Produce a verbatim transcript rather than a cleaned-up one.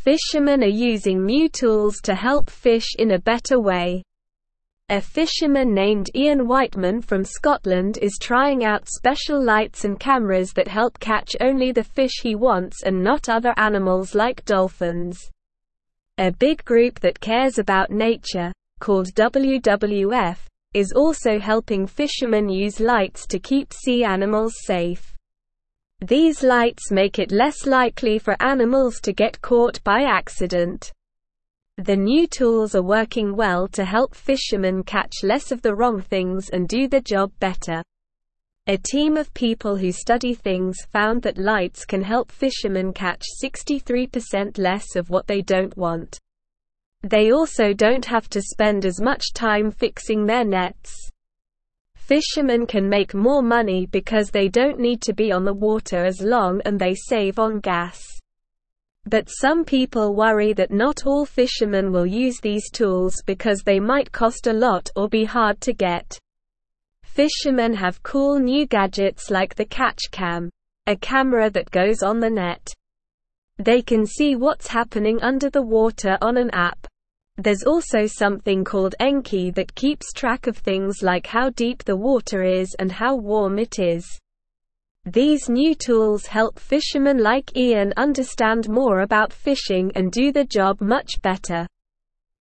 Fishermen are using new tools to help fish in a better way. A fisherman named Ian Whiteman from Scotland is trying out special lights and cameras that help catch only the fish he wants and not other animals like dolphins. A big group that cares about nature, called W W F, is also helping fishermen use lights to keep sea animals safe. These lights make it less likely for animals to get caught by accident. The new tools are working well to help fishermen catch less of the wrong things and do the job better. A team of people who study things found that lights can help fishermen catch sixty-three percent less of what they don't want. They also don't have to spend as much time fixing their nets. Fishermen can make more money because they don't need to be on the water as long and they save on gas. But some people worry that not all fishermen will use these tools because they might cost a lot or be hard to get. Fishermen have cool new gadgets like the Catch Cam, a camera that goes on the net. They can see what's happening under the water on an app. There's also something called Enki that keeps track of things like how deep the water is and how warm it is. These new tools help fishermen like Ian understand more about fishing and do the job much better.